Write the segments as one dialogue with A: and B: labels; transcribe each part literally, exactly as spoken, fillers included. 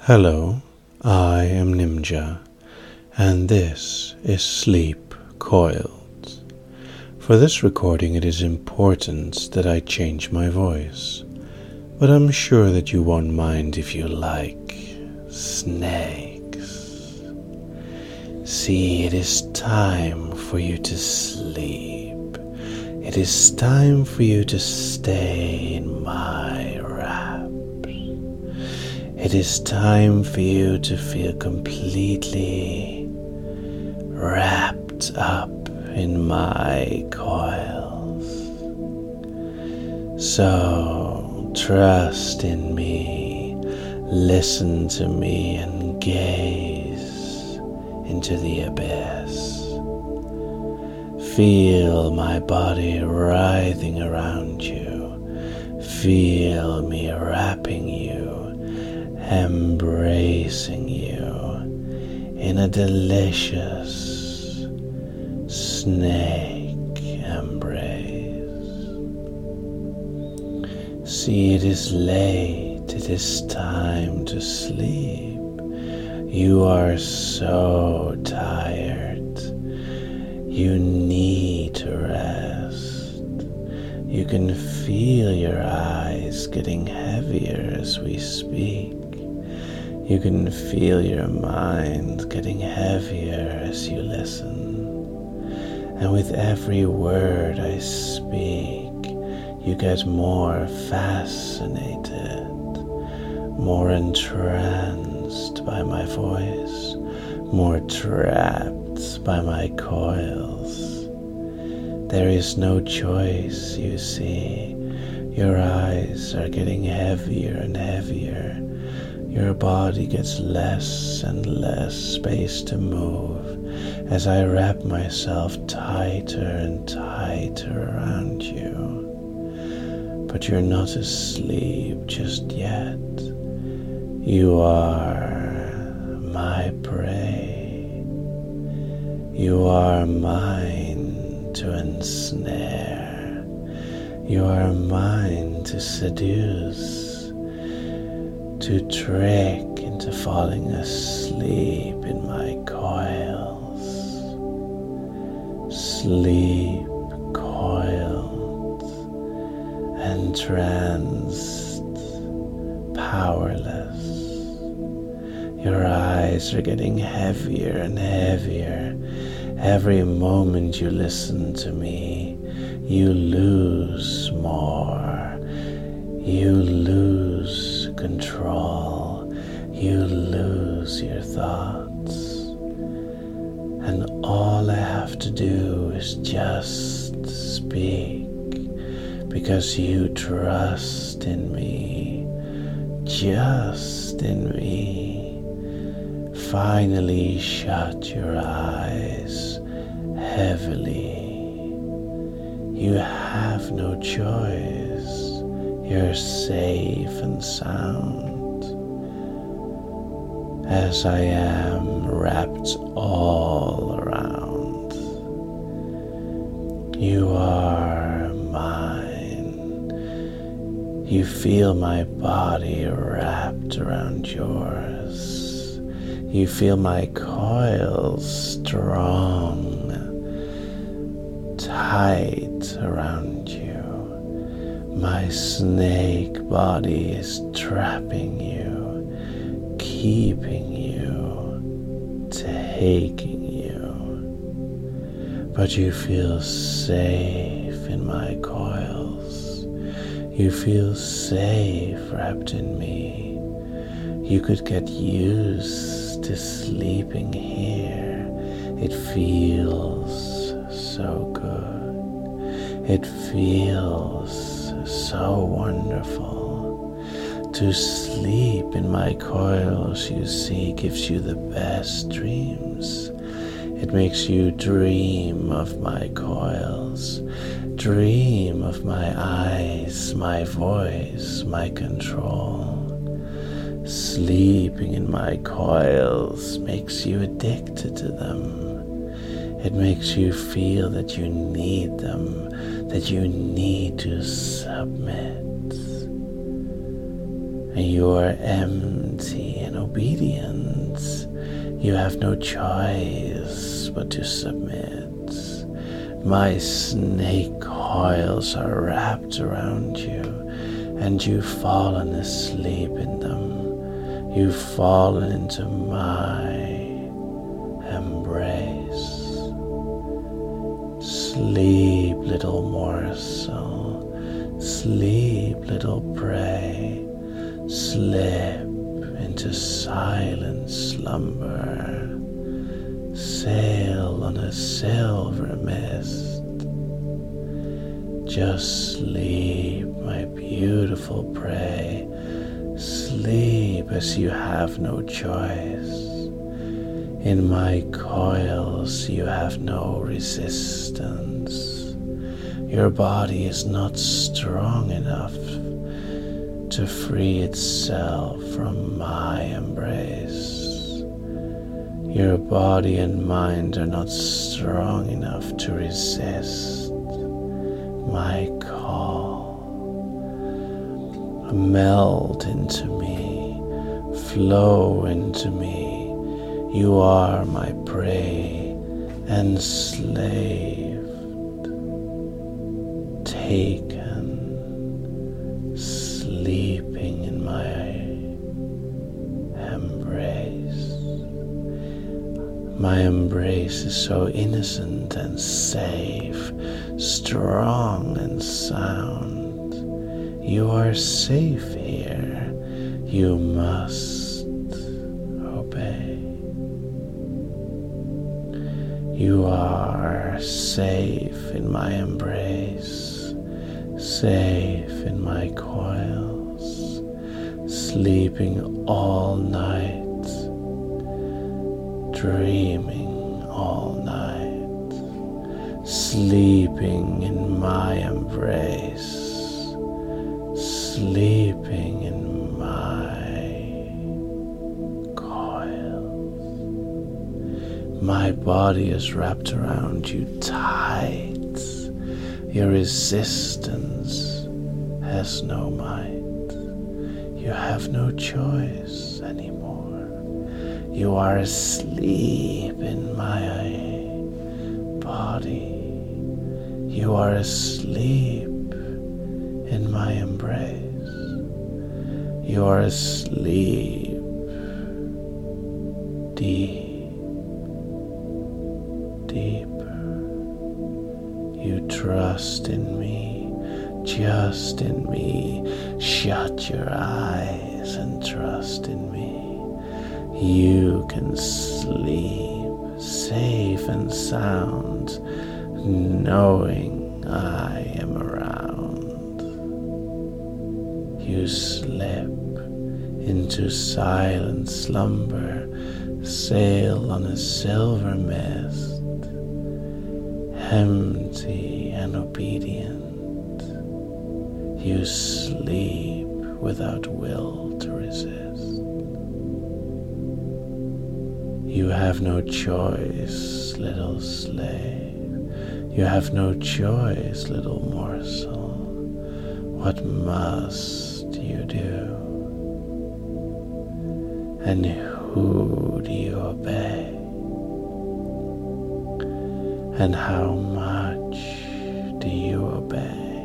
A: Hello, I am Nimja, and this is Sleep Coiled. For this recording, it is important that I change my voice, but I'm sure that you won't mind if you like snakes. See, it is time for you to sleep. It is time for you to stay in my wraps. It is time for you to feel completely wrapped up in my coils. So trust in me, listen to me, and gaze into the abyss. Feel my body writhing around you. Feel me wrapping you, embracing you in a delicious snake embrace. See, it is late. It is time to sleep. You are so tired. You need to rest. You can feel your eyes getting heavier as we speak. You can feel your mind getting heavier as you listen. And with every word I speak, you get more fascinated, more entranced by my voice, more trapped by my coils. There is no choice, you see. Your eyes are getting heavier and heavier. Your body gets less and less space to move as I wrap myself tighter and tighter around you. But you're not asleep just yet. You are my prey. You are mine to ensnare. You are mine to seduce, to trick into falling asleep in my coils. Sleep coiled, entranced, powerless. Your eyes are getting heavier and heavier. Every moment you listen to me, you lose more. You lose control. You lose your thoughts. And all I have to do is just speak, because you trust in me, just in me. Finally shut your eyes heavily. You have no choice. You're safe and sound, as I am wrapped all around. You are mine. You feel my body wrapped around yours. You feel my coils strong, tight around you. My snake body is trapping you, keeping you, taking you. But you feel safe in my coils. You feel safe wrapped in me. You could get used to sleeping here. It feels so good. It feels so wonderful. To sleep in my coils, you see, gives you the best dreams. It makes you dream of my coils, dream of my eyes, my voice, my control. Sleeping in my coils makes you addicted to them. It makes you feel that you need them, that you need to submit. and you are empty and obedient. You have no choice but to submit. My snake coils are wrapped around you, and you've fallen asleep in them. You've fallen into my embrace. Sleep, little morsel. Sleep, little prey. Slip into silent slumber. Sail on a silver mist. Just sleep, my beautiful prey. Sleep as you have no choice. In my coils you have no resistance. Your body is not strong enough to free itself from my embrace. Your body and mind are not strong enough to resist my call. Melt into me, flow into me. You are my prey, enslaved, taken, sleeping in my embrace. My embrace is so innocent and safe, strong and sound. You are safe here. You must obey. You are safe in my embrace, safe in my coils, sleeping all night, dreaming all night, sleeping in my embrace, sleeping in my coils. My body is wrapped around you tight. Your resistance has no might. You have no choice anymore. You are asleep in my body. You are asleep in my embrace. You are asleep deep, deeper. You trust in me, just in me. Shut your eyes and trust in me. You can sleep safe and sound, knowing I am around. You slip into silent slumber, sail on a silver mist, empty and obedient. You sleep without will to resist. You have no choice, little slave. You have no choice, little morsel. What must you do? And who do you obey? And how much do you obey?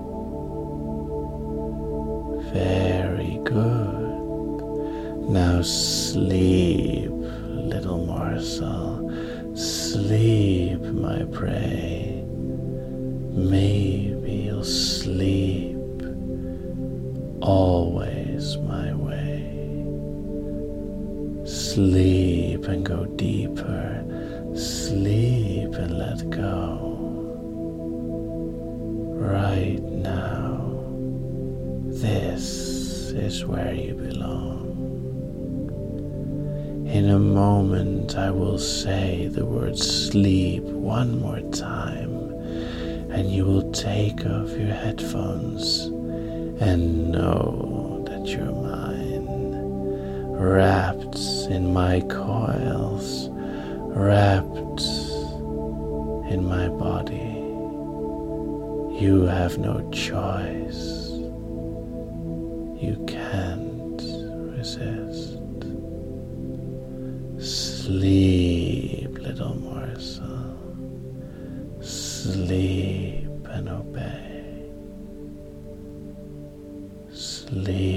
A: Very good. Now sleep, little morsel, sleep, my prey. Maybe you'll sleep always my way. Sleep and go deeper, sleep and let go. Right now, this is where you belong. In a moment I will say the word sleep one more time, and you will take off your headphones and know that you're mine, wrapped in my coils, wrapped in my body. You have no choice. You can't artist. Sleep, little morsel. Sleep and obey. Sleep.